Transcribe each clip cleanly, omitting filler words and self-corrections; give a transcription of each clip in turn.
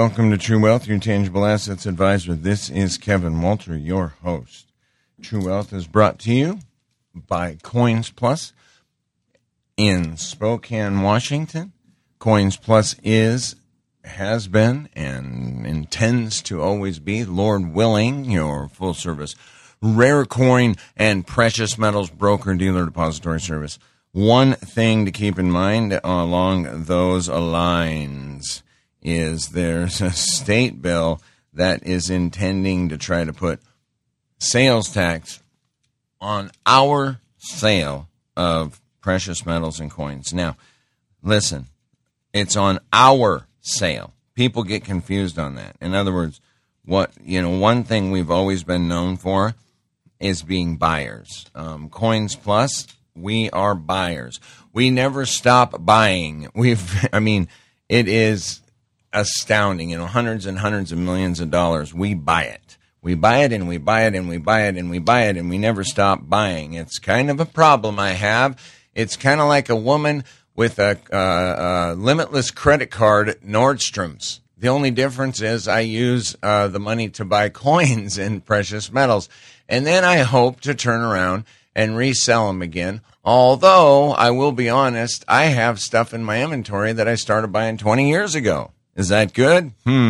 welcome to True Wealth, your tangible assets advisor. This is Kevin Walter, your host. True Wealth is brought to you by Coins Plus in Spokane, Washington. Coins Plus has been, and intends to always be, Lord willing, your full-service rare coin and precious metals broker, dealer, depository service. One thing to keep in mind along those lines is there's a state bill that is intending to try to put sales tax on our sale of precious metals and coins. Now, listen, it's on our sale. People get confused on that. In other words, one thing we've always been known for is being buyers. Coins Plus, we are buyers. We never stop buying. It is astounding. Hundreds and hundreds of millions of dollars. We buy it. We buy it and we buy it and we buy it and we buy it and we never stop buying. It's kind of a problem I have. It's kind of like a woman with a limitless credit card at Nordstrom's. The only difference is I use the money to buy coins and precious metals. And then I hope to turn around and resell them again. Although, I will be honest, I have stuff in my inventory that I started buying 20 years ago. Is that good?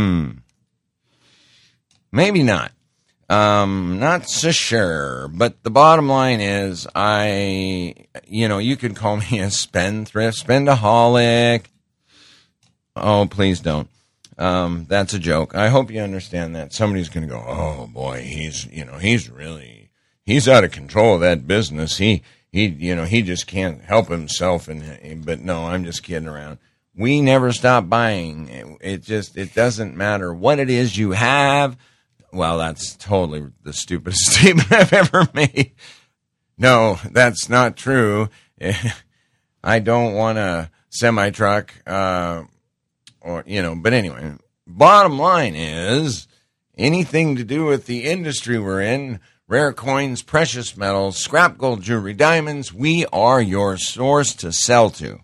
Maybe not. Not so sure. But the bottom line is you could call me a spendthrift, spendaholic. Oh, please don't. That's a joke. I hope you understand that. Somebody's going to go, oh boy, he's out of control of that business. He just can't help himself. But no, I'm just kidding around. We never stop buying. It doesn't matter what it is you have. Well, that's totally the stupidest statement I've ever made. No, that's not true. I don't want a semi-truck, but anyway, bottom line is anything to do with the industry we're in, rare coins, precious metals, scrap gold, jewelry, diamonds, we are your source to sell to.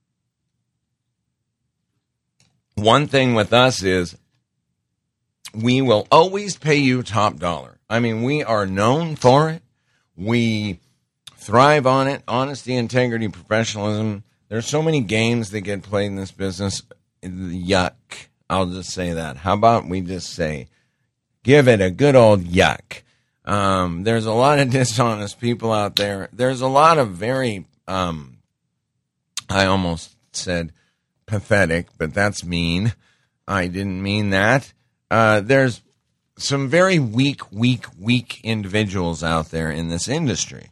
One thing with us is we will always pay you top dollar. We are known for it. We thrive on it. Honesty, integrity, professionalism. There's so many games that get played in this business. Yuck. I'll just say that. How about we just say, give it a good old yuck. There's a lot of dishonest people out there. There's a lot of very, I almost said pathetic, but that's mean. I didn't mean that. There's some very weak individuals out there in this industry.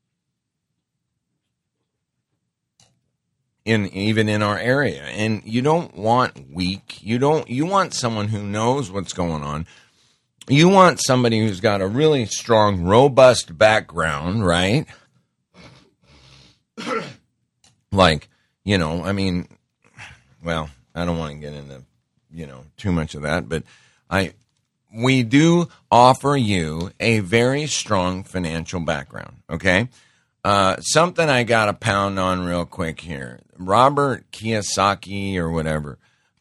Even in our area. And you don't want weak. You want someone who knows what's going on. You want somebody who's got a really strong, robust background, right? Well, I don't want to get into, too much of that, but we do offer you a very strong financial background, okay? Something I got to pound on real quick here. Robert Kiyosaki or whatever,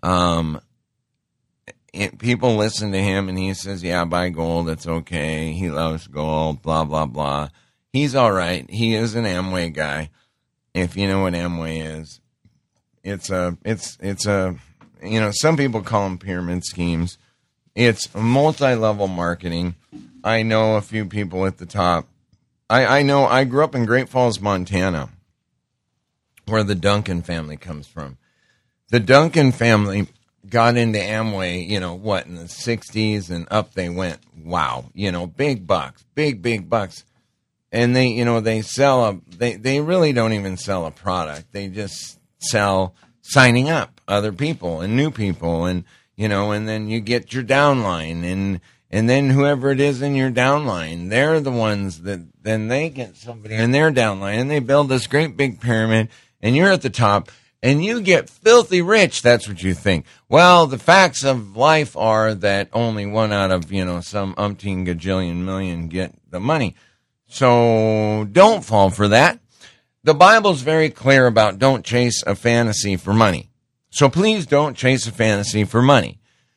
people listen to him and he says, yeah, buy gold, it's okay. He loves gold, blah, blah, blah. He's all right. He is an Amway guy. If you know what Amway is, it's a some people call them pyramid schemes. It's multi-level marketing. I know a few people at the top. I know I grew up in Great Falls, Montana, where the Duncan family comes from. The Duncan family got into Amway, in the 60s, and up they went. Wow. Big bucks, big bucks. And they sell they really don't even sell a product. They just sell signing up other people and new people. And, and then you get your downline and then whoever it is in your downline, they're the ones that then they get somebody in their downline and they build this great big pyramid and you're at the top and you get filthy rich. That's what you think. Well, the facts of life are that only one out of, some umpteen gajillion million get the money. So don't fall for that. The Bible's very clear about don't chase a fantasy for money. So please don't chase a fantasy for money.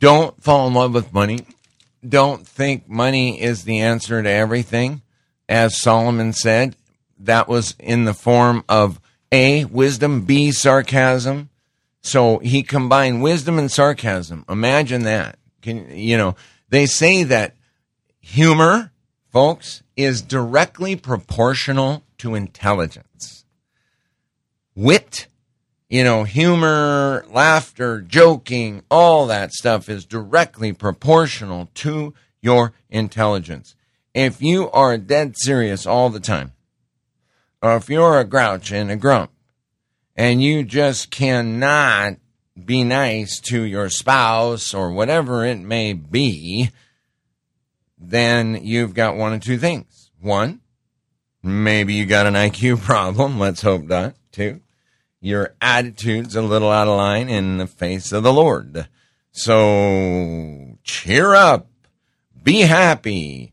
Don't fall in love with money. Don't think money is the answer to everything. As Solomon said, that was in the form of A, wisdom, B, sarcasm. So he combined wisdom and sarcasm. Imagine that. They say that humor, folks, is directly proportional to intelligence. Wit, humor, laughter, joking, all that stuff is directly proportional to your intelligence. If you are dead serious all the time, or if you're a grouch and a grump, and you just cannot be nice to your spouse or whatever it may be, then you've got one of two things. One, maybe you got an IQ problem. Let's hope not. Two, your attitude's a little out of line in the face of the Lord. So cheer up. Be happy.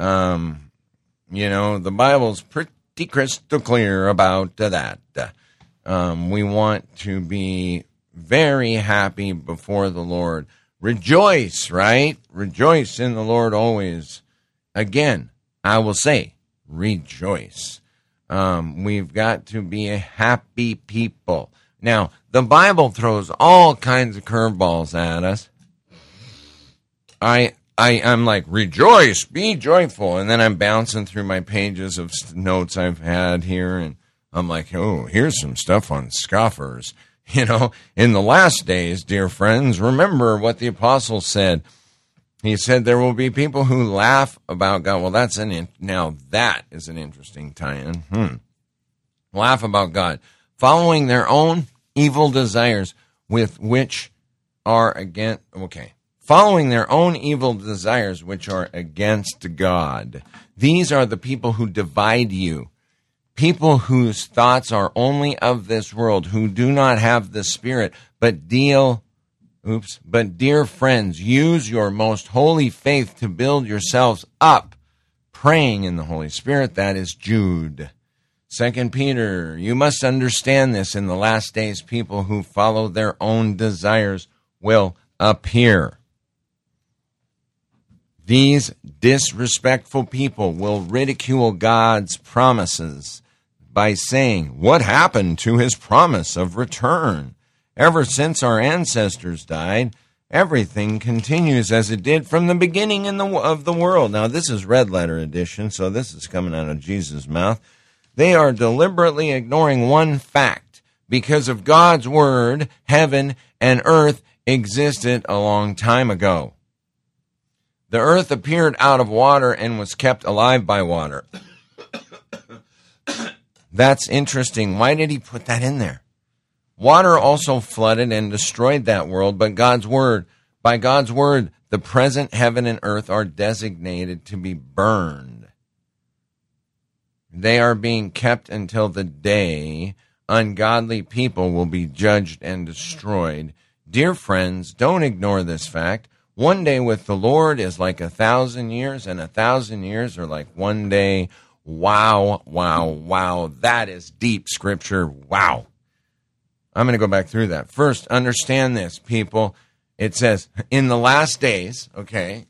The Bible's pretty crystal clear about that. We want to be very happy before the Lord. Rejoice, right? Rejoice in the Lord always. Again, I will say, rejoice. We've got to be a happy people. Now, the Bible throws all kinds of curveballs at us. I'm like, rejoice, be joyful. And then I'm bouncing through my pages of notes I've had here, and I'm like, oh, here's some stuff on scoffers. In the last days, dear friends, remember what the apostle said. He said there will be people who laugh about God. Well, now that is an interesting tie-in. Laugh about God, following their own evil desires following their own evil desires which are against God. These are the people who divide you. People whose thoughts are only of this world, who do not have the Spirit, but dear friends, use your most holy faith to build yourselves up, praying in the Holy Spirit. That is Jude. 2 Peter, you must understand this. In the last days, people who follow their own desires will appear. These disrespectful people will ridicule God's promises by saying, what happened to his promise of return? Ever since our ancestors died, everything continues as it did from the beginning of the world. Now, this is red letter edition, so this is coming out of Jesus' mouth. They are deliberately ignoring one fact. Because of God's word, heaven and earth existed a long time ago. The earth appeared out of water and was kept alive by water. That's interesting. Why did he put that in there? Water also flooded and destroyed that world, but by God's word, the present heaven and earth are designated to be burned. They are being kept until the day ungodly people will be judged and destroyed. Dear friends, don't ignore this fact. One day with the Lord is like 1,000 years, and 1,000 years are like one day. Wow, wow, wow. That is deep scripture. Wow. I'm going to go back through that. First, understand this, people. It says, in the last days, okay,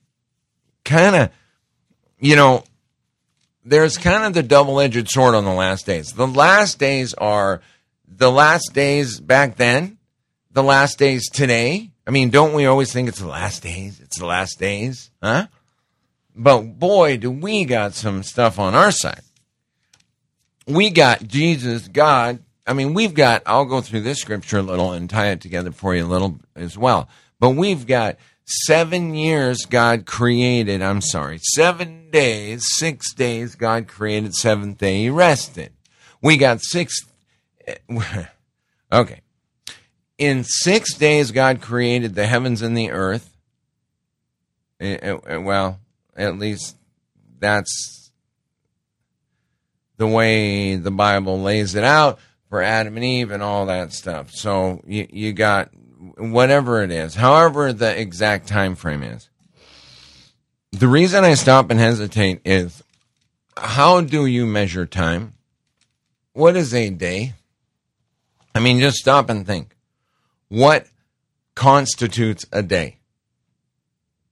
there's kind of the double-edged sword on the last days. The last days are the last days back then, the last days today. I mean, don't we always think it's the last days? It's the last days, huh? But boy, do we got some stuff on our side. We got Jesus, God. I mean, I'll go through this scripture a little and tie it together for you a little as well. But we've got 7 years God created, 7 days, 6 days God created, 7th day He rested. We got 6, okay. In 6 days God created the heavens and the earth. Well, at least that's the way the Bible lays it out for Adam and Eve and all that stuff. So you got whatever it is, however the exact time frame is. The reason I stop and hesitate is, how do you measure time? What is a day? I mean, just stop and think. What constitutes a day?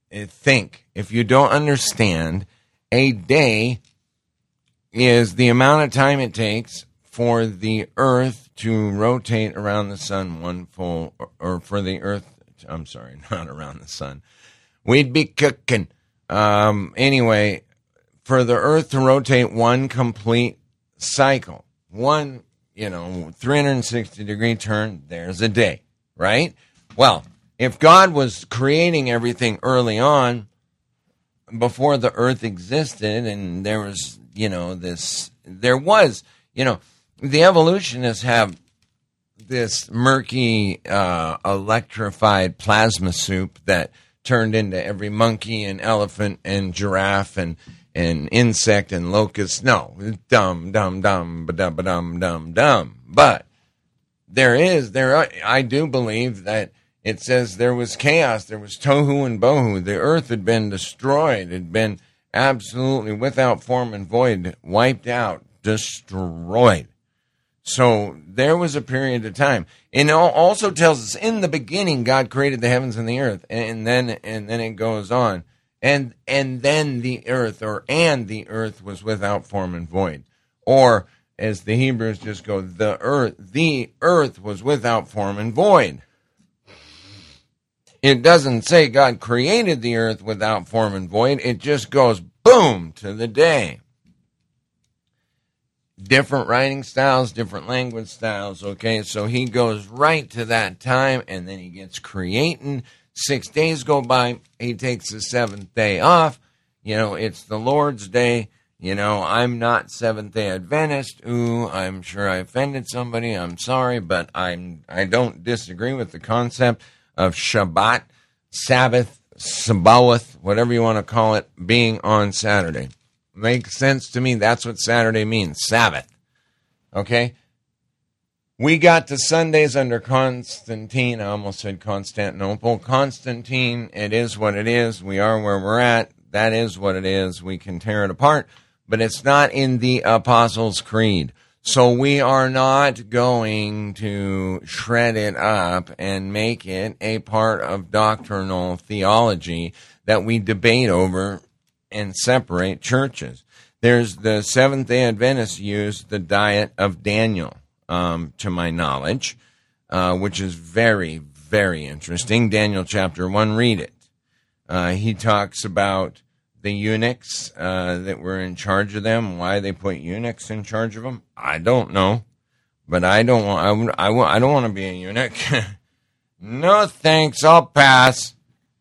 think, if you don't understand, a day is the amount of time it takes for the earth to rotate around the sun one full, or for the earth, I'm sorry, not around the sun. We'd be cooking. Anyway, for the earth to rotate one complete cycle, one, 360-degree turn, there's a day, right? Well, if God was creating everything early on, before the earth existed, and there was, the evolutionists have this murky, electrified plasma soup that turned into every monkey and elephant and giraffe and insect and locust. No, dumb, ba-dum. But I do believe that it says there was chaos, there was tohu and bohu. The earth had been destroyed, had been absolutely without form and void, wiped out, destroyed. So there was a period of time. And it also tells us in the beginning God created the heavens and the earth, and then it goes on. And then the earth was without form and void. Or as the Hebrews just go, the earth was without form and void. It doesn't say God created the earth without form and void. It just goes boom to the day. Different writing styles, different language styles, okay? So he goes right to that time, and then he gets creating. 6 days go by. He takes the seventh day off. It's the Lord's day. I'm not Seventh-day Adventist. Ooh, I'm sure I offended somebody. I'm sorry, but I don't disagree with the concept of Shabbat, Sabbath, Sabaoth, whatever you want to call it, being on Saturday. Makes sense to me. That's what Saturday means, Sabbath. Okay? We got to Sundays under Constantine. I almost said Constantinople. Constantine, it is what it is. We are where we're at. That is what it is. We can tear it apart. But it's not in the Apostles' Creed. So we are not going to shred it up and make it a part of doctrinal theology that we debate over and separate churches. There's the Seventh-day Adventists use the diet of Daniel, to my knowledge, which is very, very interesting. Daniel chapter 1, read it. He talks about the eunuchs that were in charge of them. Why they put eunuchs in charge of them, I don't know. But I don't want to be a eunuch. No thanks, I'll pass.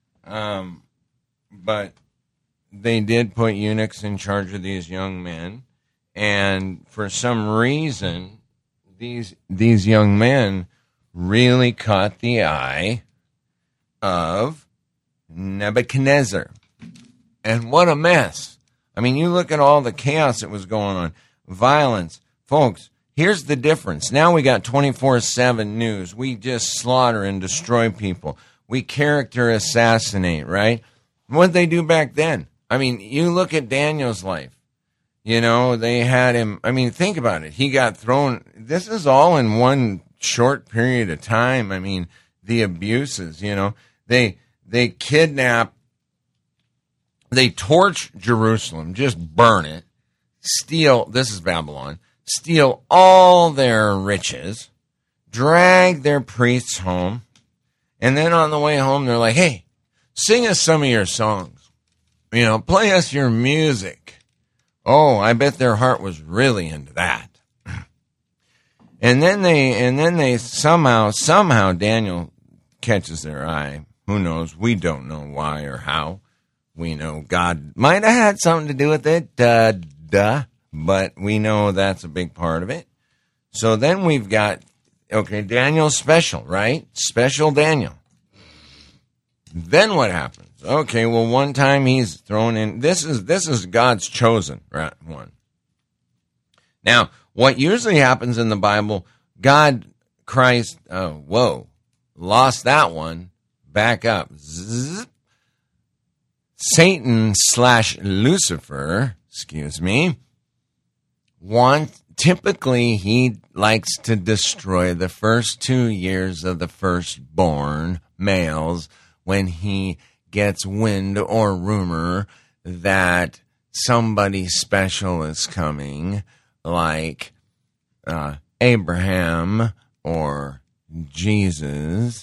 But they did put eunuchs in charge of these young men, and for some reason, these young men really caught the eye of Nebuchadnezzar. And what a mess. I mean, you look at all the chaos that was going on, violence. Folks, here's the difference. Now we got 24/7 news. We just slaughter and destroy people. We character assassinate, right? What did they do back then? I mean, you look at Daniel's life. They had him. I mean, think about it. He got thrown. This is all in one short period of time. I mean, the abuses, they kidnap. They torch Jerusalem, just burn it, steal, this is Babylon, steal all their riches, drag their priests home, and then on the way home, they're like, hey, sing us some of your songs. Play us your music. Oh, I bet their heart was really into that. And then they somehow Daniel catches their eye. Who knows? We don't know why or how. We know God might have had something to do with it, but we know that's a big part of it. So then we've got, Daniel's special, right? Special Daniel. Then what happens? Okay, well, one time he's thrown in. This is God's chosen one. Now, what usually happens in the Bible, Christ, lost that one, back up. Zzz. Satan / Lucifer, typically he likes to destroy the first 2 years of the firstborn males when he gets wind or rumor that somebody special is coming, like Abraham or Jesus,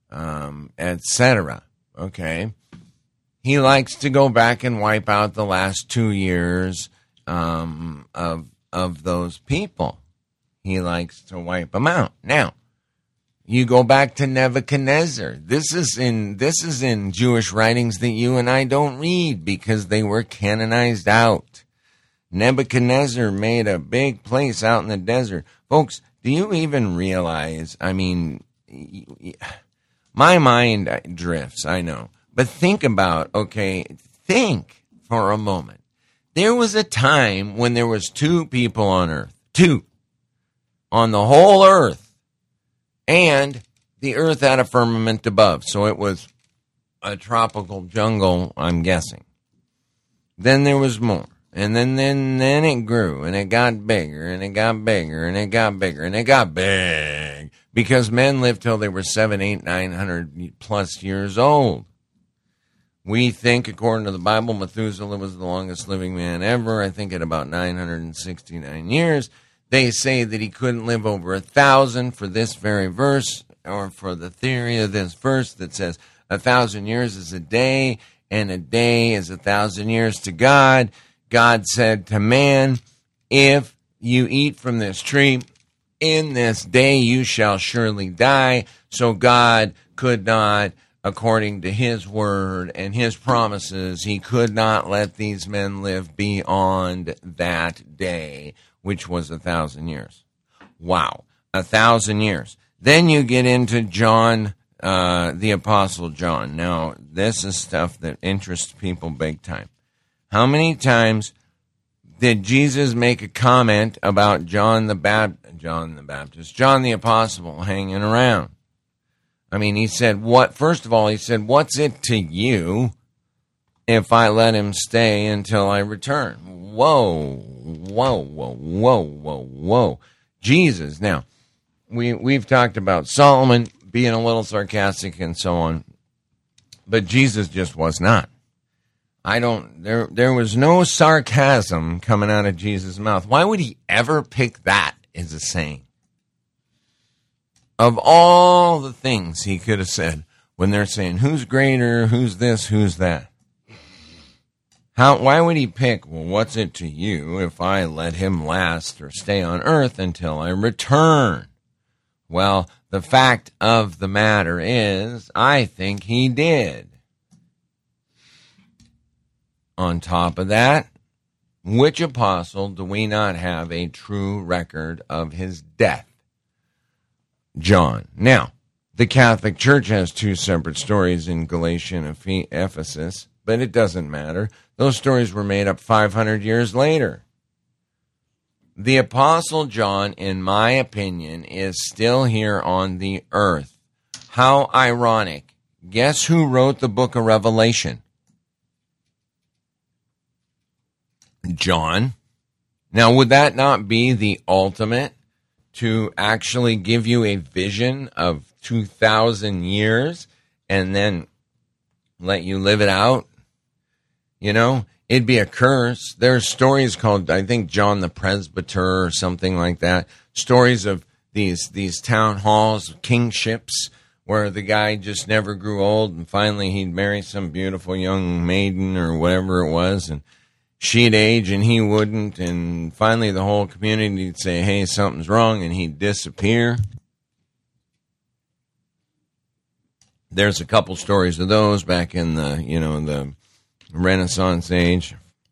etc. Okay? He likes to go back and wipe out the last 2 years of those people. He likes to wipe them out. Now, you go back to Nebuchadnezzar. This is in Jewish writings that you and I don't read because they were canonized out. Nebuchadnezzar made a big place out in the desert. Folks, do you even realize, I mean, my mind drifts, I know. But think for a moment. There was a time when there was 2 people on earth. 2. On the whole earth. And the earth had a firmament above. So it was a tropical jungle, I'm guessing. Then there was more. And then it grew. And it got bigger. And it got bigger. And it got bigger. And it got big. Because men lived till they were 700, 800, 900 plus years old. We think, according to the Bible, Methuselah was the longest living man ever. I think at about 969 years. They say that he couldn't live over 1,000 for this very verse, or for the theory of this verse that says 1,000 years is a day, and a day is 1,000 years to God. God said to man, if you eat from this tree, in this day you shall surely die. So God could not, according to his word and his promises, he could not let these men live beyond that day, which was 1,000 years. Wow, 1,000 years. Then you get into John, the Apostle John. Now, this is stuff that interests people big time. How many times did Jesus make a comment about John the Apostle hanging around? I mean, he said, first of all, he said, what's it to you if I let him stay until I return? Whoa. Jesus. Now, we've talked about Solomon being a little sarcastic and so on, but Jesus just was not. There was no sarcasm coming out of Jesus' mouth. Why would he ever pick that as a saying? Of all the things he could have said when they're saying, who's greater, who's this, who's that? Why would he pick, well, what's it to you if I let him last or stay on earth until I return? Well, the fact of the matter is, I think he did. On top of that, which apostle do we not have a true record of his death? John. Now, the Catholic Church has 2 separate stories in Galatia and Ephesus, but it doesn't matter. Those stories were made up 500 years later. The Apostle John, in my opinion, is still here on the earth. How ironic. Guess who wrote the book of Revelation? John. Now, would that not be the ultimate to actually give you a vision of 2,000 years and then let you live it out? You know, it'd be a curse. There's stories called, I think, John the Presbyter or something like that. Stories of these town halls, kingships, where the guy just never grew old and finally he'd marry some beautiful young maiden or whatever it was, and she'd age and he wouldn't, and finally the whole community would say, hey, something's wrong, and he'd disappear. There's a couple stories of those back in the Renaissance age.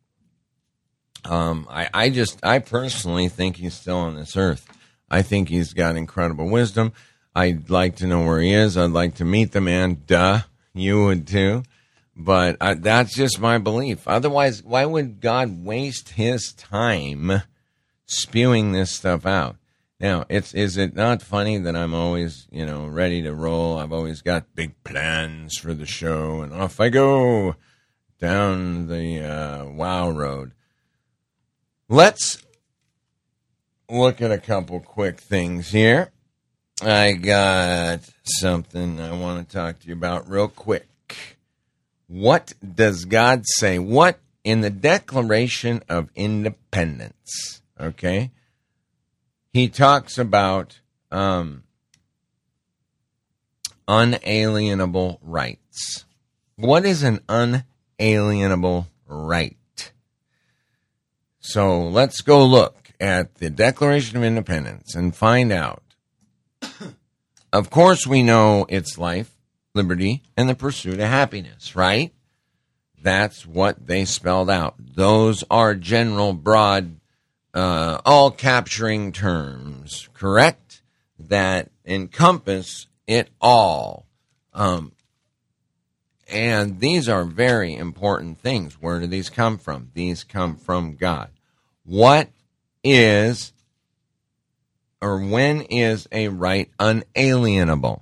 I personally think he's still on this earth. I think he's got incredible wisdom. I'd like to know where he is. I'd like to meet the man. Duh, you would too. But that's just my belief. Otherwise, why would God waste his time spewing this stuff out? Now, is it not funny that I'm always, ready to roll? I've always got big plans for the show, and off I go down the wow road. Let's look at a couple quick things here. I got something I want to talk to you about real quick. What does God say? What in the Declaration of Independence, okay? He talks about unalienable rights. What is an unalienable right? So let's go look at the Declaration of Independence and find out. Of course, we know it's life, liberty, and the pursuit of happiness, right? That's what they spelled out. Those are general, broad, all-capturing terms, correct? That encompass it all. And these are very important things. Where do these come from? These come from God. What is, or when is a right unalienable?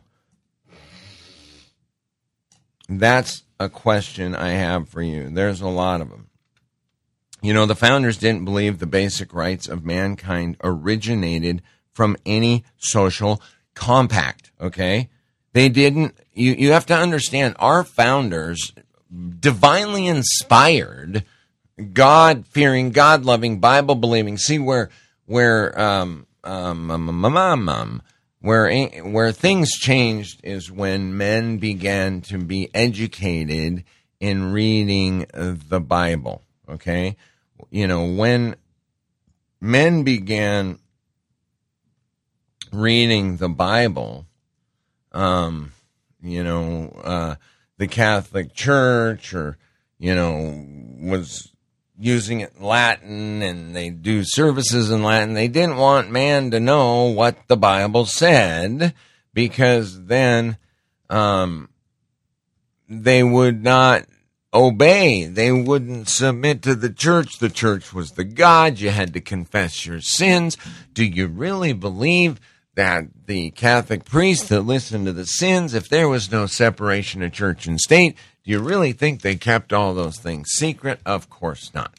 That's a question I have for you. There's a lot of them. You know, the founders didn't believe the basic rights of mankind originated from any social compact, okay? They didn't. You have to understand, our founders, divinely inspired, God-fearing, God-loving, Bible-believing. See where things changed is when men began to be educated in reading the Bible, okay? You know, when men began reading the Bible, the Catholic Church was using it in Latin, and they do services in Latin. They didn't want man to know what the Bible said, because then they would not obey. They wouldn't submit to the church. The church was the God. You had to confess your sins. Do you really believe that the Catholic priest that listened to the sins, if there was no separation of church and state, do you really think they kept all those things secret? Of course not.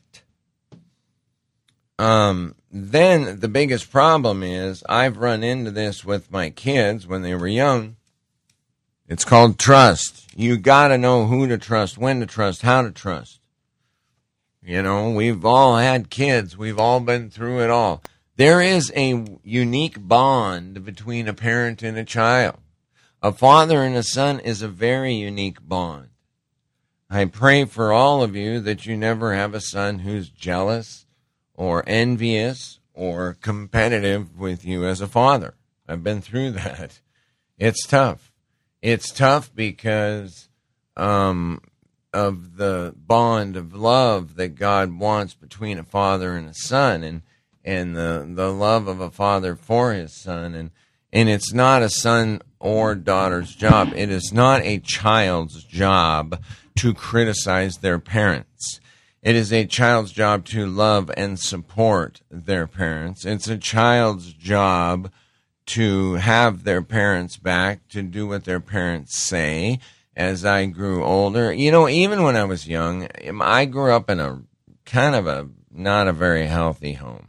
Then the biggest problem is, I've run into this with my kids when they were young. It's called trust. You got to know who to trust, when to trust, how to trust. You know, we've all had kids. We've all been through it all. There is a unique bond between a parent and a child. A father and a son is a very unique bond. I pray for all of you that you never have a son who's jealous or envious or competitive with you as a father. I've been through that. It's tough. It's tough because of the bond of love that God wants between a father and a son, and the love of a father for his son. And it's not a son or daughter's job. It is not a child's job to criticize their parents. It is a child's job to love and support their parents. It's a child's job to have their parents back, to do what their parents say. As I grew older, you know, even when I was young, I grew up in a kind of a not a very healthy home.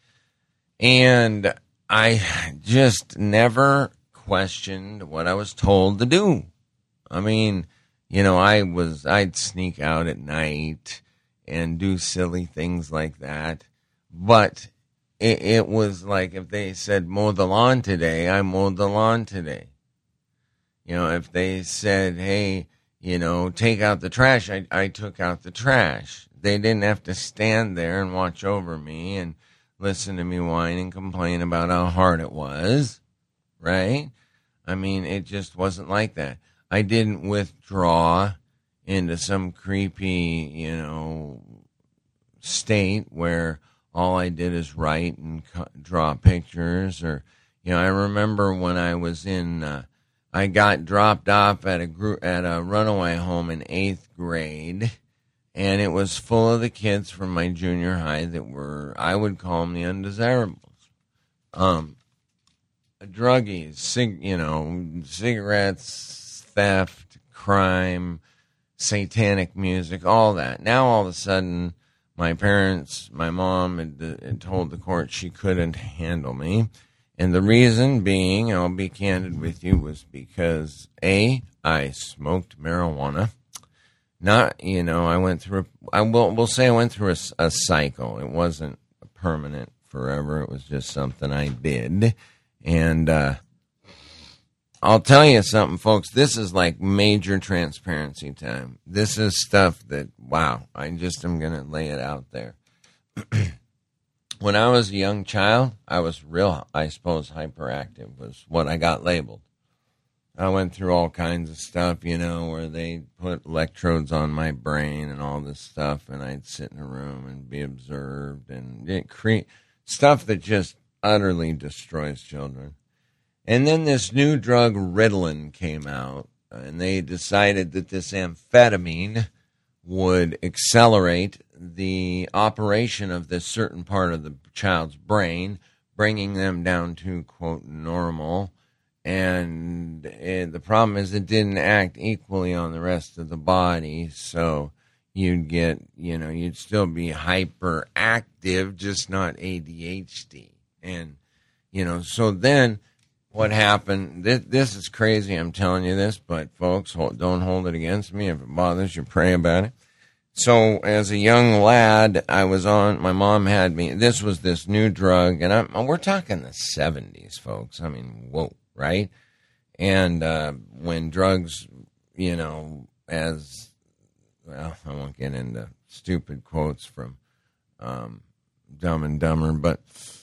And I just never questioned what I was told to do. I mean, you know, I'd sneak out at night and do silly things like that. But it was like, if they said, mow the lawn today, I mowed the lawn today. You know, if they said, hey, you know, take out the trash, I took out the trash. They didn't have to stand there and watch over me and listen to me whine and complain about how hard it was, right? I mean, it just wasn't like that. I didn't withdraw into some creepy, you know, state where all I did is write and draw pictures. Or, you know, I remember when I was I got dropped off at a runaway home in 8th grade, and it was full of the kids from my junior high that were, I would call them the undesirables. Druggies, cigarettes, theft, crime, satanic music, all that. Now all of a sudden, my parents, my mom had told the court she couldn't handle me. And the reason being, I'll be candid with you, was because A, I smoked marijuana, Not, I went through, we'll say I went through a cycle. It wasn't permanent forever. It was just something I did. And I'll tell you something, folks. This is like major transparency time. This is stuff that, wow, I just am going to lay it out there. When I was a young child, I was I suppose, hyperactive was what I got labeled. I went through all kinds of stuff, where they put electrodes on my brain and all this stuff, and I'd sit in a room and be observed, and it stuff that just utterly destroys children. And then this new drug, Ritalin, came out, and they decided that this amphetamine would accelerate the operation of this certain part of the child's brain, bringing them down to, quote, normal. And the problem is it didn't act equally on the rest of the body, so you'd get, you'd still be hyperactive, just not ADHD. And, so then what happened, this is crazy, I'm telling you this, but folks, don't hold it against me. If it bothers you, pray about it. So as a young lad, my mom had me, this was this new drug, and we're talking the 70s, folks. I mean, whoa. Right? And when drugs, I won't get into stupid quotes from Dumb and Dumber, but,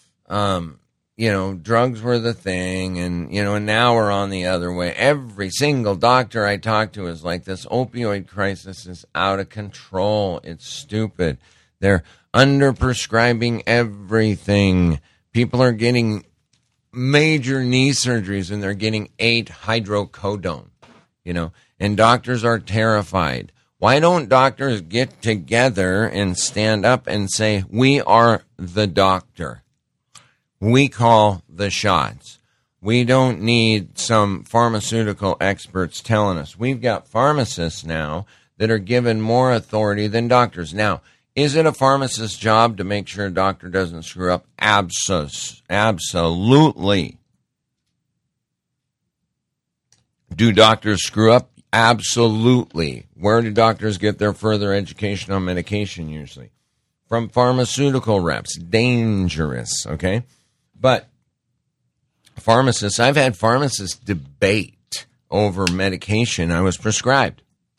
drugs were the thing, and now we're on the other way. Every single doctor I talk to is like, this opioid crisis is out of control. It's stupid. They're underprescribing everything. People are getting major knee surgeries, and they're getting 8-hydrocodone, and doctors are terrified. Why don't doctors get together and stand up and say, we are the doctor. We call the shots. We don't need some pharmaceutical experts telling us. We've got pharmacists now that are given more authority than doctors. Now, is it a pharmacist's job to make sure a doctor doesn't screw up? Absolutely. Do doctors screw up? Absolutely. Where do doctors get their further education on medication usually? From pharmaceutical reps. Dangerous, okay? But pharmacists, I've had pharmacists debate over medication I was prescribed.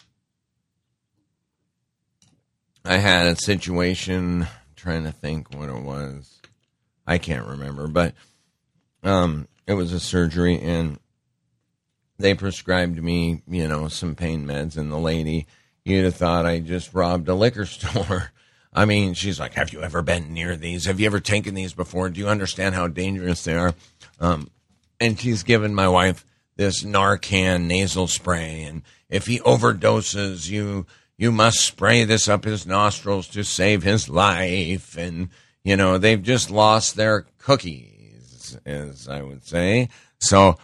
I had a situation, trying to think what it was. I can't remember, but it was a surgery, and they prescribed me, some pain meds, and the lady, you'd have thought I just robbed a liquor store. I mean, she's like, have you ever been near these? Have you ever taken these before? Do you understand how dangerous they are? And she's given my wife this Narcan nasal spray, and if he overdoses, you must spray this up his nostrils to save his life. And, they've just lost their cookies, as I would say. So,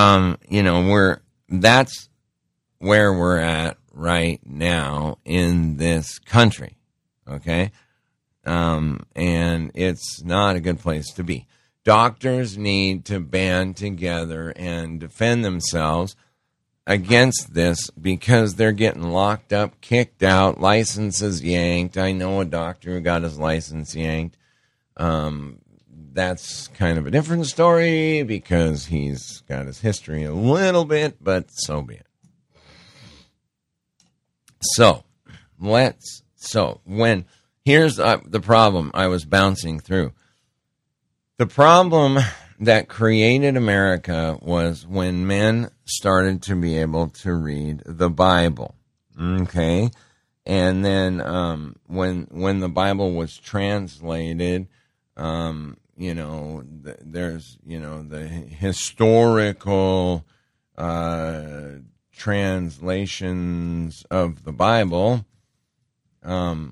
that's where we're at right now in this country. Okay? And it's not a good place to be. Doctors need to band together and defend themselves against this, because they're getting locked up, kicked out, licenses yanked. I know a doctor who got his license yanked. That's kind of a different story, because he's got his history a little bit, but so be it. Here's the problem I was bouncing through. The problem that created America was when men started to be able to read the Bible, okay? And then when the Bible was translated, there's, the historical translations of the Bible. Find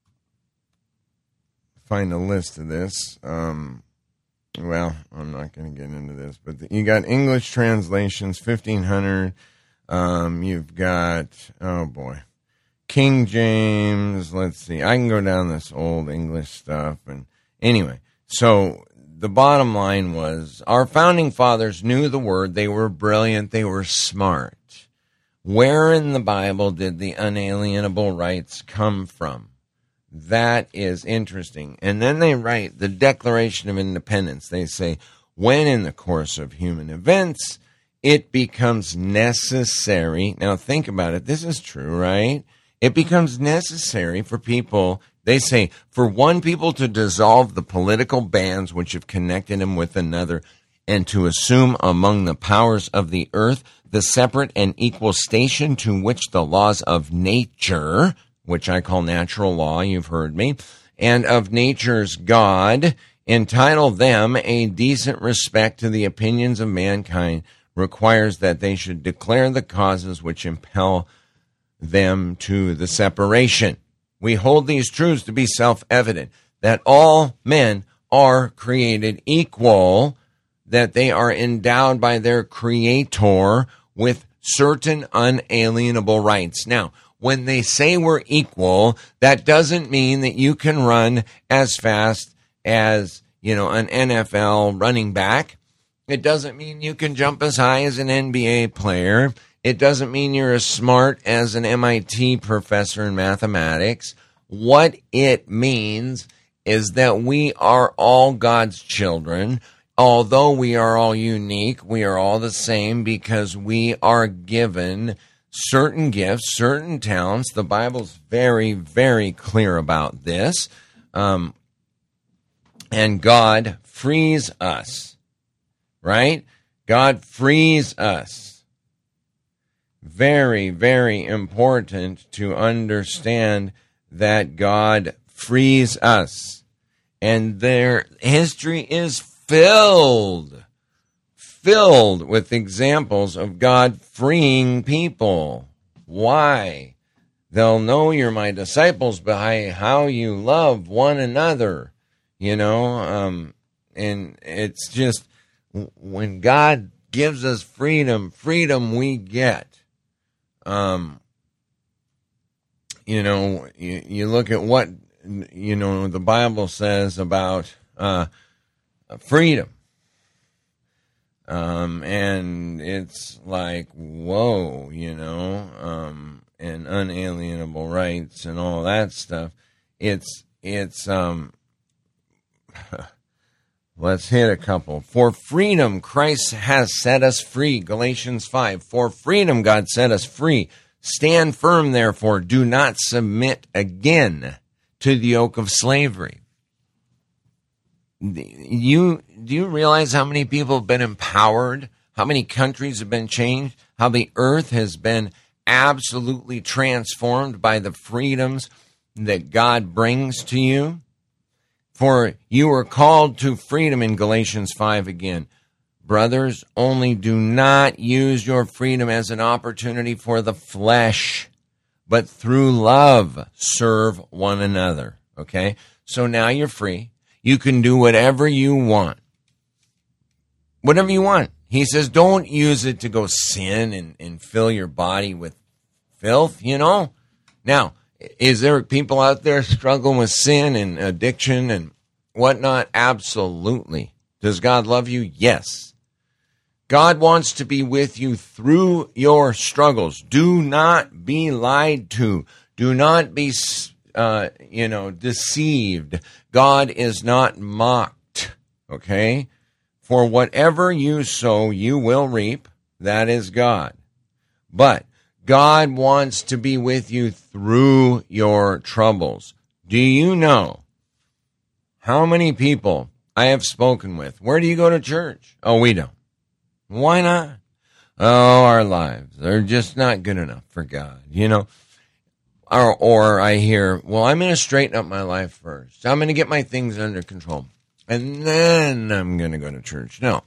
a list of this. Well, I'm not going to get into this, but you got English translations, 1500. You've got, King James. Let's see. I can go down this old English stuff. And anyway, so the bottom line was our founding fathers knew the word. They were brilliant. They were smart. Where in the Bible did the unalienable rights come from? That is interesting. And then they write the Declaration of Independence. They say, when in the course of human events, it becomes necessary. Now think about it. This is true, right? It becomes necessary for people, they say, for one people to dissolve the political bands which have connected them with another and to assume among the powers of the earth the separate and equal station to which the laws of nature, which I call natural law, you've heard me, and of nature's God, entitle them a decent respect to the opinions of mankind, requires that they should declare the causes which impel them to the separation. We hold these truths to be self-evident, that all men are created equal, that they are endowed by their Creator with certain unalienable rights. Now, when they say we're equal, that doesn't mean that you can run as fast as, an NFL running back. It doesn't mean you can jump as high as an NBA player. It doesn't mean you're as smart as an MIT professor in mathematics. What it means is that we are all God's children. Although we are all unique, we are all the same because we are given certain gifts, certain talents. The Bible's very, very clear about this. And God frees us, right? God frees us. Very, very important to understand that God frees us. And their history is filled with examples of God freeing people. Why? They'll know you're my disciples by how you love one another, and it's just when God gives us freedom we get. You look at what, the Bible says about freedom. And it's like, whoa, and unalienable rights and all that stuff. It's let's hit a couple. For freedom, Christ has set us free. Galatians 5. For freedom, God set us free. Stand firm, therefore. Do not submit again to the yoke of slavery. Do you realize how many people have been empowered? How many countries have been changed? How the earth has been absolutely transformed by the freedoms that God brings to you? For you are called to freedom in Galatians 5 again. Brothers, only do not use your freedom as an opportunity for the flesh, but through love serve one another. Okay? So now you're free. You can do whatever you want. Whatever you want. He says don't use it to go sin and fill your body with filth, Now, is there people out there struggling with sin and addiction and whatnot? Absolutely. Does God love you? Yes. God wants to be with you through your struggles. Do not be lied to. Do not be, deceived. God is not mocked. Okay? For whatever you sow, you will reap. That is God. But God wants to be with you through your troubles. Do you know how many people I have spoken with? Where do you go to church? Oh, we don't. Why not? Oh, our lives are just not good enough for God, Or I hear, well, I'm going to straighten up my life first. I'm going to get my things under control. And then I'm going to go to church. No.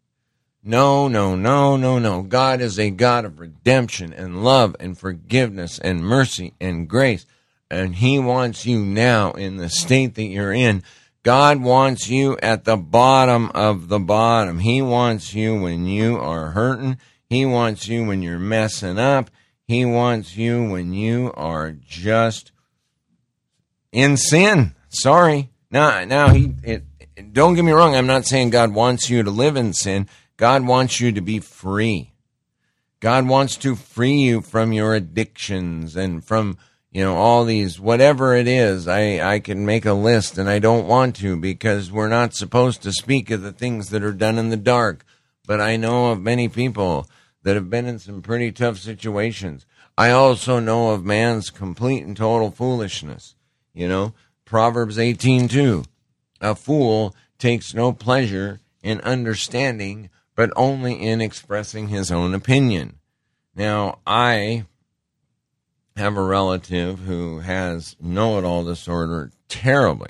God is a God of redemption and love and forgiveness and mercy and grace. And He wants you now in the state that you're in. God wants you at the bottom of the bottom. He wants you when you are hurting. He wants you when you're messing up. He wants you when you are just in sin. Sorry. Now don't get me wrong. I'm not saying God wants you to live in sin. God wants you to be free. God wants to free you from your addictions and from, all these, whatever it is. I can make a list, and I don't want to, because we're not supposed to speak of the things that are done in the dark. But I know of many people that have been in some pretty tough situations. I also know of man's complete and total foolishness. Proverbs 18:2. A fool takes no pleasure in understanding, but only in expressing his own opinion. Now, I have a relative who has know-it-all disorder terribly.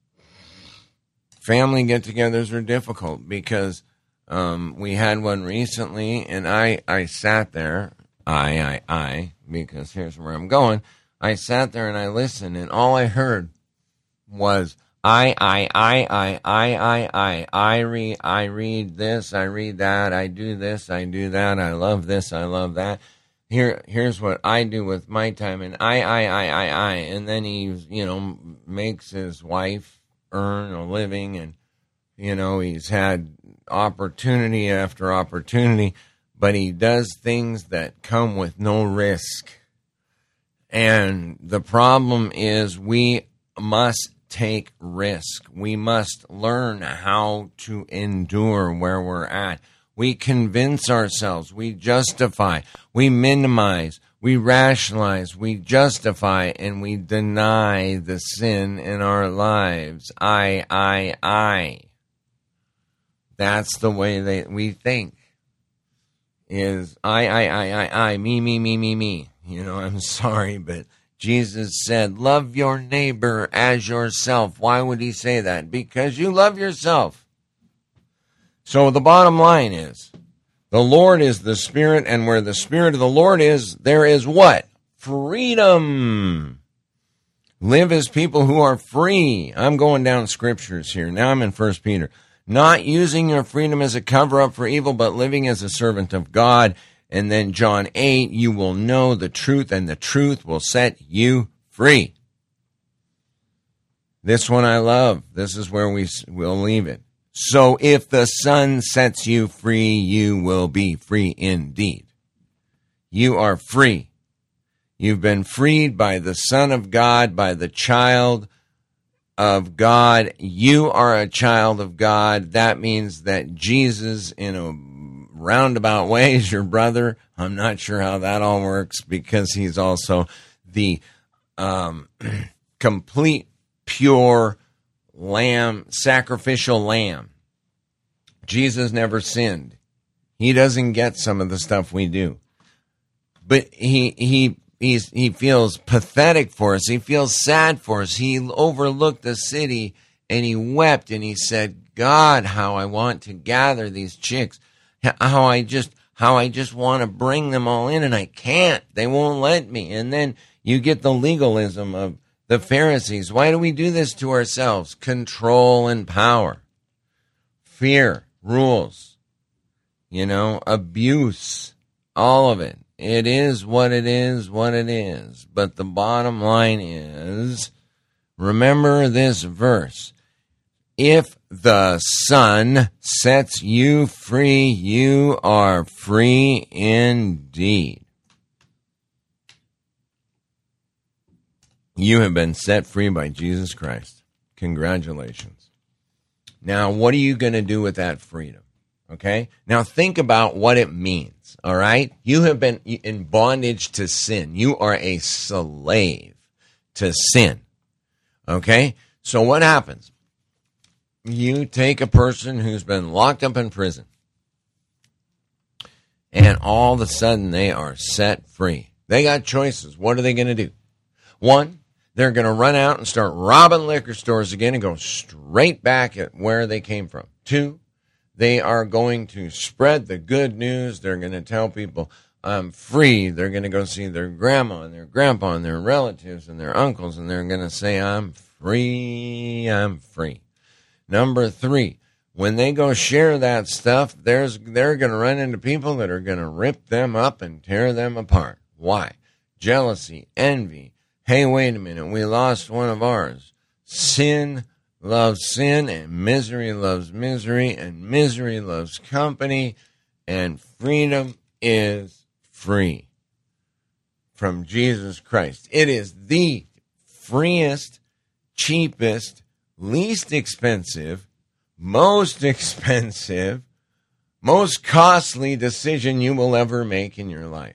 Family get-togethers are difficult because we had one recently, and I sat there, because here's where I'm going. I sat there and I listened, and all I heard was, I read this, I read that, I do this, I do that, I love this, I love that. Here's what I do with my time, and I. And then he, makes his wife earn a living, and, he's had opportunity after opportunity, but he does things that come with no risk. And the problem is we must take risk. We must learn how to endure where we're at. We convince ourselves, we justify, we minimize, we rationalize, we justify, and we deny the sin in our lives. I. That's the way we think. Is I, me. I'm sorry, but Jesus said, love your neighbor as yourself. Why would he say that? Because you love yourself. So the bottom line is, the Lord is the Spirit, and where the Spirit of the Lord is, there is what? Freedom. Live as people who are free. I'm going down scriptures here. Now I'm in 1 Peter. Not using your freedom as a cover-up for evil, but living as a servant of God. And then John 8, you will know the truth, and the truth will set you free. This one I love. This is where we'll leave it. So if the Son sets you free, you will be free indeed. You are free. You've been freed by the Son of God, by the child of God. You are a child of God. That means that Jesus, in a roundabout way, is your brother. I'm not sure how that all works, because he's also the complete, pure lamb, sacrificial lamb. Jesus never sinned. He doesn't get some of the stuff we do. But he feels pathetic for us. He feels sad for us. He overlooked the city and he wept and he said, God, how I want to gather these chicks. How I just want to bring them all in, and I can't. They won't let me. And then you get the legalism of the Pharisees. Why do we do this to ourselves? Control and power. Fear, rules, abuse, all of it. It is what it is, But the bottom line is, remember this verse. If the Son sets you free, you are free indeed. You have been set free by Jesus Christ. Congratulations. Now, what are you going to do with that freedom? Okay? Now, think about what it means, all right? You have been in bondage to sin. You are a slave to sin, okay? So what happens? You take a person who's been locked up in prison, and all of a sudden they are set free. They got choices. What are they going to do? One, they're going to run out and start robbing liquor stores again and go straight back at where they came from. Two, they are going to spread the good news. They're going to tell people, I'm free. They're going to go see their grandma and their grandpa and their relatives and their uncles, and they're going to say, I'm free, I'm free. Number three, when they go share that stuff, they're going to run into people that are going to rip them up and tear them apart. Why? Jealousy, envy. Hey, wait a minute, we lost one of ours. Sin loves sin, and misery loves misery, and misery loves company, and freedom is free from Jesus Christ. It is the freest, cheapest, least expensive, most costly decision you will ever make in your life.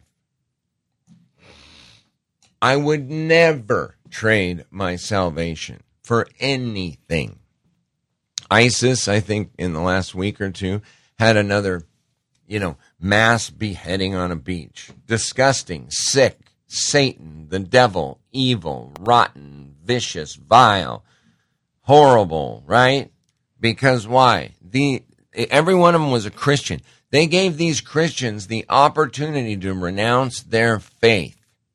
I would never trade my salvation for anything. ISIS, I think, in the last week or two, had another, mass beheading on a beach. Disgusting, sick, Satan, the devil, evil, rotten, vicious, vile, horrible, right? Because why? Every one of them was a Christian. They gave these Christians the opportunity to renounce their faith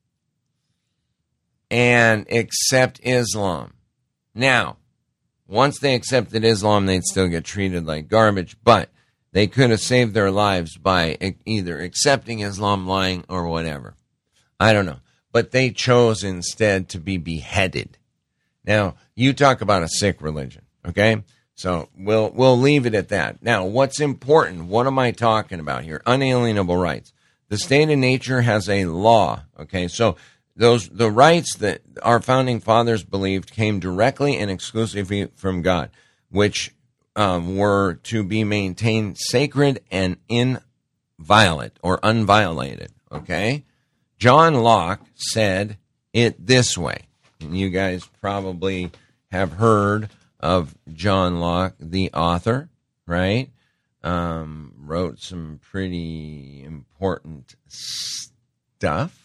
and accept Islam. Now, once they accepted Islam, they'd still get treated like garbage, but they could have saved their lives by either accepting Islam, lying, or whatever. I don't know. But they chose instead to be beheaded. Now, you talk about a sick religion, okay? So we'll leave it at that. Now, what's important? What am I talking about here? Unalienable rights. The state of nature has a law, okay? So the rights that our founding fathers believed came directly and exclusively from God, which were to be maintained sacred and inviolate or unviolated, okay? John Locke said it this way, and you guys probably have heard of John Locke, the author, right? Wrote some pretty important stuff.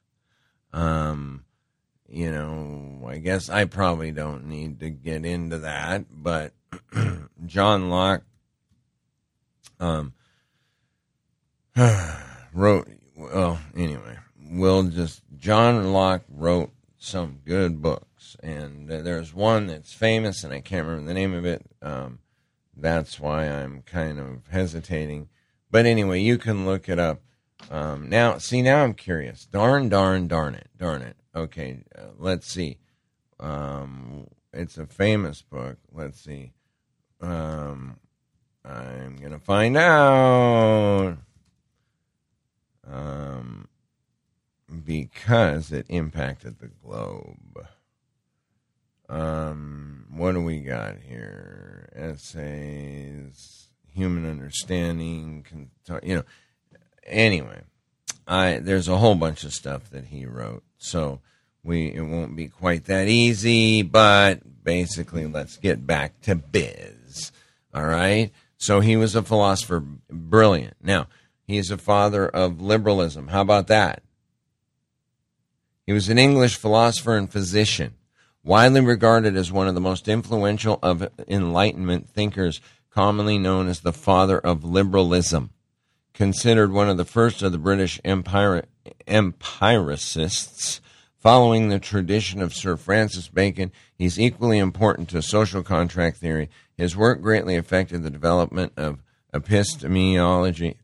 I guess I probably don't need to get into that, but John Locke wrote, John Locke wrote some good books, and there's one that's famous, and I can't remember the name of it. That's why I'm kind of hesitating. But anyway, you can look it up. Now I'm curious. Darn it. Okay, let's see. It's a famous book. Let's see. I'm going to find out. Because it impacted the globe. What do we got here? Essays, human understanding, Anyway, there's a whole bunch of stuff that he wrote, so it won't be quite that easy, but basically let's get back to biz, all right? So he was a philosopher, brilliant. Now, he's a father of liberalism. How about that? He was an English philosopher and physician, widely regarded as one of the most influential of Enlightenment thinkers, commonly known as the father of liberalism. Considered one of the first of the British empiricists, following the tradition of Sir Francis Bacon, he's equally important to social contract theory. His work greatly affected the development of epistemology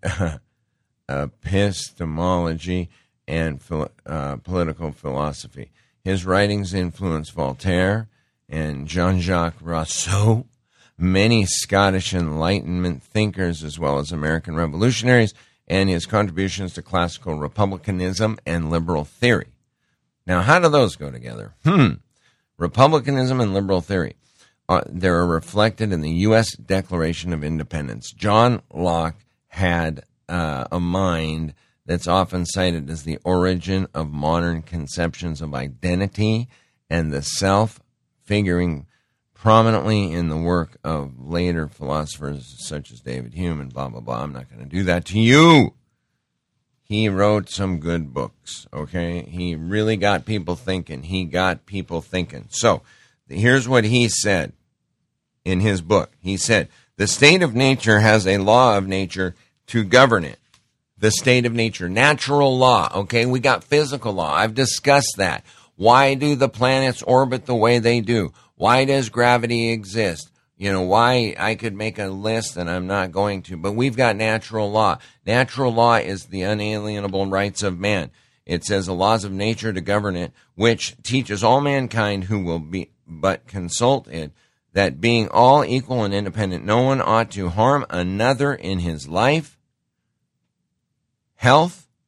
and political philosophy. His writings influenced Voltaire and Jean-Jacques Rousseau, many Scottish Enlightenment thinkers, as well as American revolutionaries, and his contributions to classical republicanism and liberal theory. Now, how do those go together? Republicanism and liberal theory. They're reflected in the U.S. Declaration of Independence. John Locke had a mind that's often cited as the origin of modern conceptions of identity and the self, figuring prominently in the work of later philosophers such as David Hume and blah, blah, blah. I'm not going to do that to you. He wrote some good books, okay? He really got people thinking. So here's what he said in his book. He said, the state of nature has a law of nature to govern it. The state of nature, natural law, okay? We got physical law. I've discussed that. Why do the planets orbit the way they do? Why does gravity exist? Why I could make a list and I'm not going to. But we've got natural law. Natural law is the unalienable rights of man. It says the laws of nature to govern it, which teaches all mankind who will be but consult it, that being all equal and independent, no one ought to harm another in his life, health,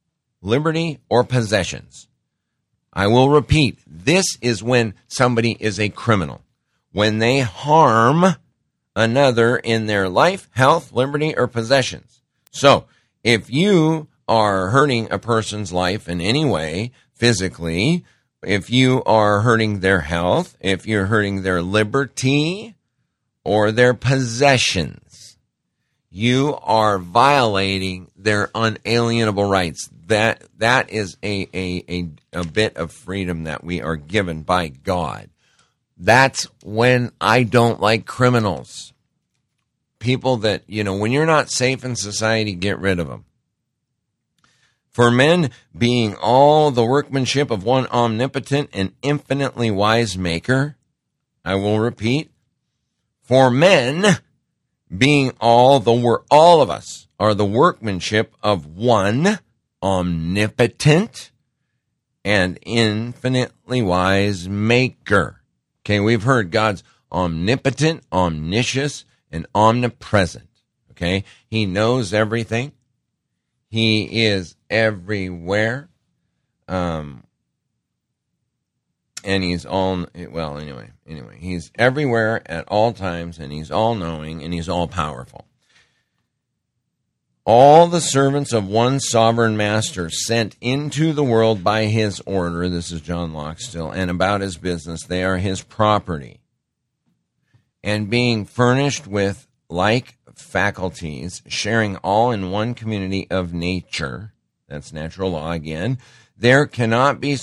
liberty, or possessions. I will repeat, this is when somebody is a criminal. When they harm another in their life, health, liberty, or possessions. So, if you are hurting a person's life in any way, physically, if you are hurting their health, if you're hurting their liberty or their possessions, you are violating their unalienable rights. That is a bit of freedom that we are given by God. That's when I don't like criminals. People that, when you're not safe in society, get rid of them. For men, being all the workmanship of one omnipotent and infinitely wise maker, I will repeat, for men, being all of us are the workmanship of one omnipotent and infinitely wise maker. Okay, we've heard God's omnipotent, omniscient, and omnipresent. Okay, He knows everything. He is everywhere. And He's anyway, He's everywhere at all times, and He's all-knowing, and He's all-powerful. All the servants of one sovereign master sent into the world by His order, this is John Locke still, and about His business, they are His property. And being furnished with like faculties, sharing all in one community of nature, that's natural law again, there cannot be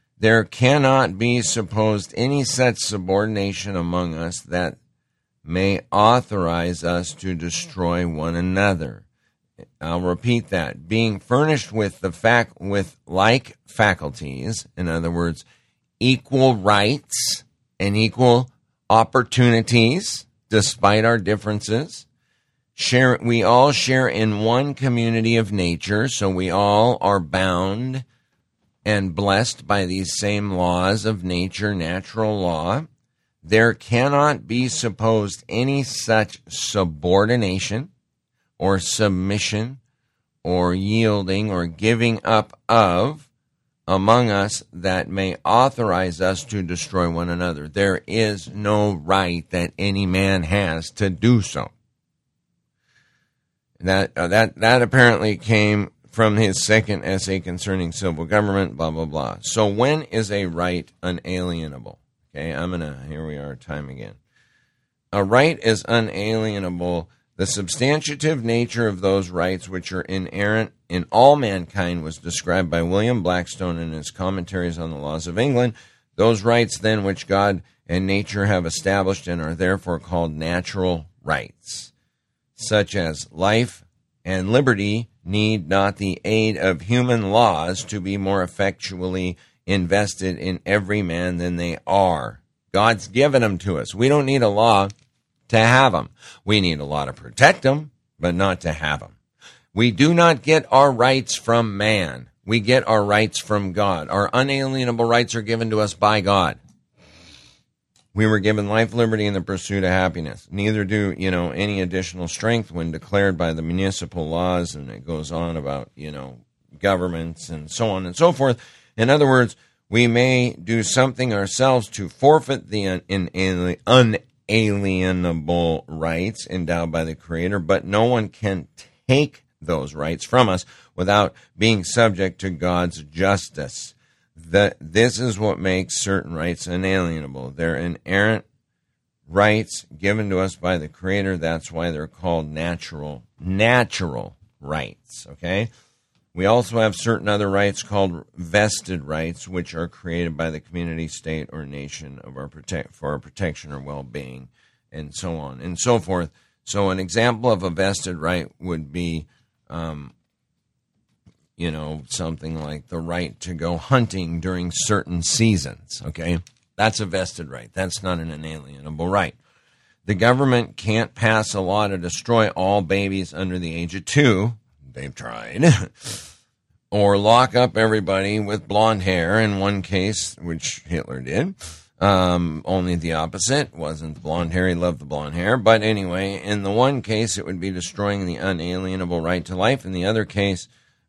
supposed any such subordination among us that may authorize us to destroy one another. I'll repeat that. Being furnished with with like faculties, in other words, equal rights and equal opportunities, despite our differences. We all share in one community of nature, so we all are bound and blessed by these same laws of nature, natural law. There cannot be supposed any such subordination or submission or yielding or giving up of among us that may authorize us to destroy one another. There is no right that any man has to do so. That apparently came from his second essay concerning civil government, blah, blah, blah. So when is a right unalienable? Okay, here we are, time again. A right is unalienable. The substantive nature of those rights which are inherent in all mankind was described by William Blackstone in his commentaries on the laws of England. Those rights, then, which God and nature have established and are therefore called natural rights, such as life and liberty, need not the aid of human laws to be more effectually invested in every man than they are. God's given them to us. We don't need a law to have them. We need a law to protect them, but not to have them. We do not get our rights from man. We get our rights from God. Our unalienable rights are given to us by God. We were given life, liberty, and the pursuit of happiness. Neither do, any additional strength when declared by the municipal laws, and it goes on about, governments and so on and so forth. In other words, we may do something ourselves to forfeit the unalienable rights endowed by the Creator, but no one can take those rights from us without being subject to God's justice. This is what makes certain rights unalienable. They're inerrant rights given to us by the Creator. That's why they're called natural rights, okay? We also have certain other rights called vested rights, which are created by the community, state, or nation for our protection or well-being, and so on and so forth. So an example of a vested right would be, something like the right to go hunting during certain seasons, okay? That's a vested right. That's not an inalienable right. The government can't pass a law to destroy all babies under the age of 2. They've tried. Or lock up everybody with blonde hair in one case, which Hitler did. Only the opposite. Wasn't blonde hair. He loved the blonde hair. But anyway, in the one case, it would be destroying the unalienable right to life. In the other case,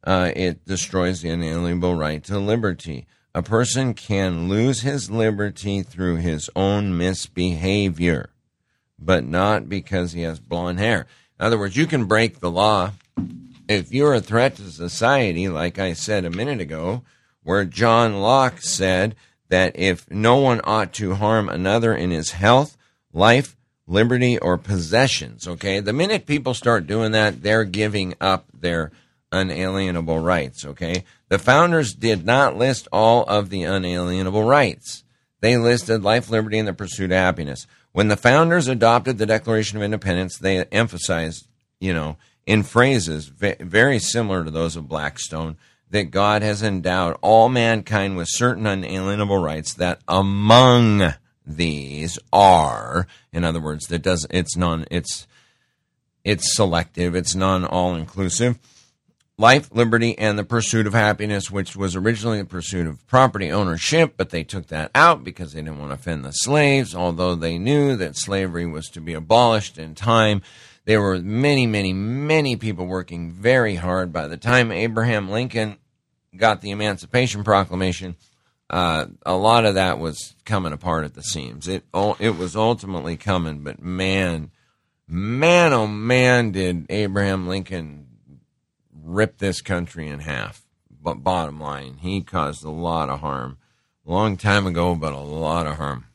it destroys the inalienable right to liberty. A person can lose his liberty through his own misbehavior, but not because he has blonde hair. In other words, you can break the law if you're a threat to society, like I said a minute ago, where John Locke said that if no one ought to harm another in his health, life, liberty, or possessions, okay? The minute people start doing that, they're giving up their unalienable rights, okay? The founders did not list all of the unalienable rights. They listed life, liberty, and the pursuit of happiness. When the founders adopted the Declaration of Independence, they emphasized, in phrases very similar to those of Blackstone, that God has endowed all mankind with certain unalienable rights that among these are, in other words, it's selective, it's non-all-inclusive, life, liberty, and the pursuit of happiness, which was originally the pursuit of property ownership, but they took that out because they didn't want to offend the slaves, although they knew that slavery was to be abolished in time. There were many, many, many people working very hard. By the time Abraham Lincoln got the Emancipation Proclamation, a lot of that was coming apart at the seams. It was ultimately coming, but man, oh man, did Abraham Lincoln rip this country in half. But bottom line, he caused a lot of harm. A long time ago, but a lot of harm.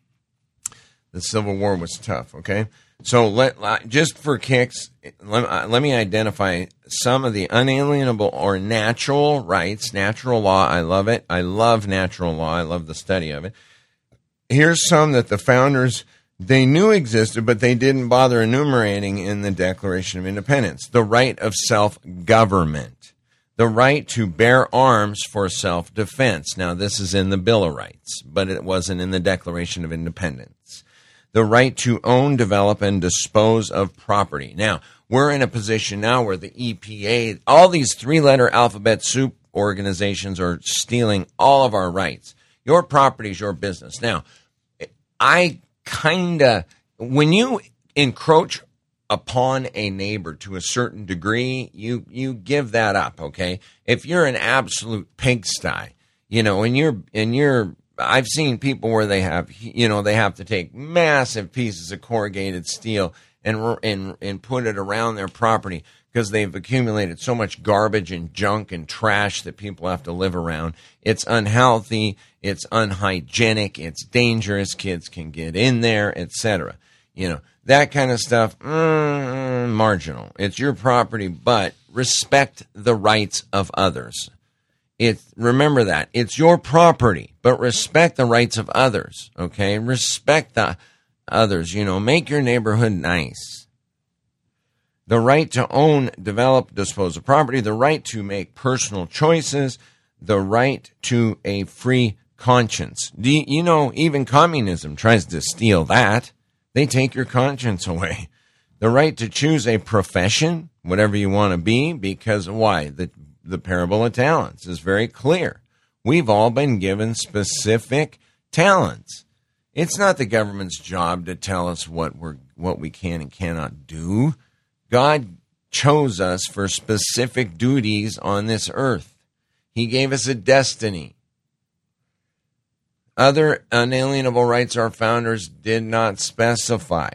The Civil War was tough, okay? So just for kicks, let me identify some of the unalienable or natural rights. Natural law, I love it. I love natural law. I love the study of it. Here's some that the founders, they knew existed, but they didn't bother enumerating in the Declaration of Independence. The right of self-government. The right to bear arms for self-defense. Now, this is in the Bill of Rights, but it wasn't in the Declaration of Independence. The right to own, develop, and dispose of property. Now, we're in a position now where the EPA, all these three-letter alphabet soup organizations are stealing all of our rights. Your property is your business. Now, when you encroach upon a neighbor to a certain degree, you give that up, okay? If you're an absolute pigsty, I've seen people where they have to take massive pieces of corrugated steel and put it around their property because they've accumulated so much garbage and junk and trash that people have to live around. It's unhealthy, it's unhygienic, it's dangerous, kids can get in there, etc. That kind of stuff, marginal. It's your property, but respect the rights of others. Remember that. It's your property, but respect the rights of others, okay? Respect the others, make your neighborhood nice. The right to own, develop, dispose of property, the right to make personal choices, the right to a free conscience. Even communism tries to steal that. They take your conscience away. The right to choose a profession, whatever you want to be, because why? The parable of talents is very clear. We've all been given specific talents. It's not the government's job to tell us what we can and cannot do. God chose us for specific duties on this earth. He gave us a destiny. Other unalienable rights our founders did not specify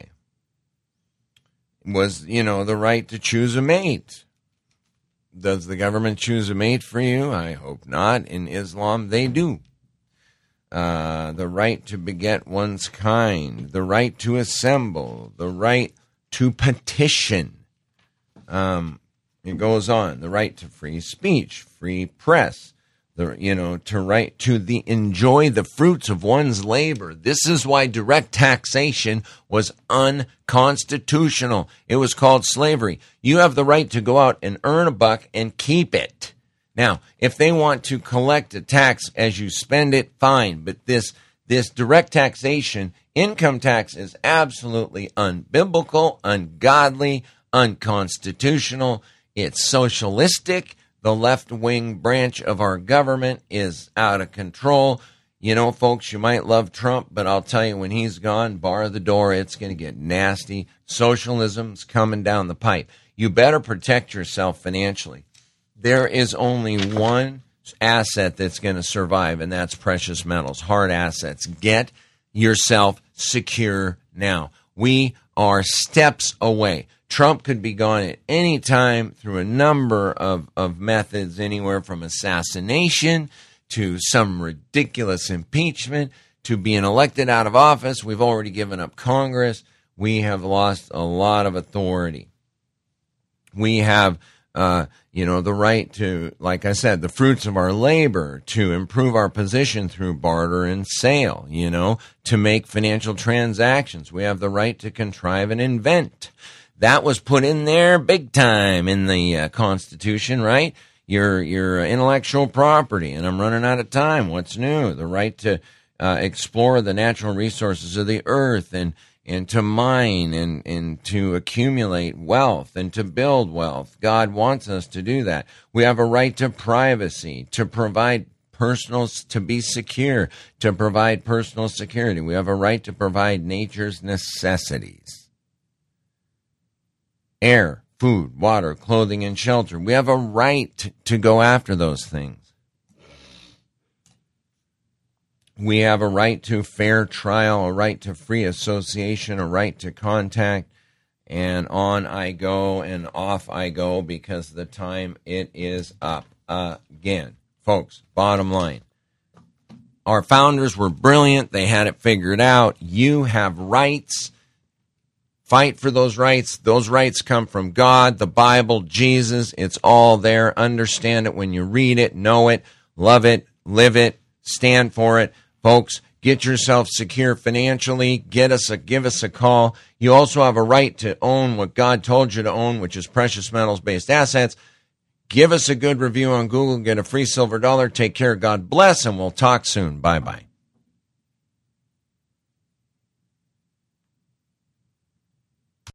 was, the right to choose a mate. Does the government choose a mate for you? I hope not. In Islam, they do. The right to beget one's kind, the right to assemble, the right to petition. It goes on. The right to free speech, free press, to enjoy the fruits of one's labor. This is why direct taxation was unconstitutional. It was called slavery. You have the right to go out and earn a buck and keep it. Now, if they want to collect a tax as you spend it, fine. But this direct taxation, income tax, is absolutely unbiblical, ungodly, unconstitutional. It's socialistic. The left-wing branch of our government is out of control. Folks, you might love Trump, but I'll tell you, when he's gone, bar the door, it's going to get nasty. Socialism's coming down the pipe. You better protect yourself financially. there is only one asset that's going to survive, and that's precious metals, hard assets. Get yourself secure now. We are steps away. Trump could be gone at any time through a number of methods, anywhere from assassination to some ridiculous impeachment to being elected out of office. We've already given up Congress. We have lost a lot of authority. We have, the right to, like I said, the fruits of our labor, to improve our position through barter and sale, to make financial transactions. We have the right to contrive and invent. That was put in there big time in the Constitution, right? Your intellectual property. And I'm running out of time. What's new? The right to explore the natural resources of the earth and to mine and to accumulate wealth and to build wealth. God wants us to do that. We have a right to privacy, to provide to be secure, to provide personal security. We have a right to provide nature's necessities. Air, food, water, clothing, and shelter. We have a right to go after those things. We have a right to fair trial, a right to free association, a right to contact, and on I go and off I go because the time it is up again. Folks, bottom line. Our founders were brilliant. They had it figured out. You have rights. Fight for those rights. Those rights come from God, the Bible, Jesus. It's all there. Understand it when you read it, know it, love it, live it, stand for it. Folks, get yourself secure financially. Give us a call. You also have a right to own what God told you to own, which is precious metals-based assets. Give us a good review on Google. Get a free silver dollar. Take care. God bless, and we'll talk soon. Bye-bye.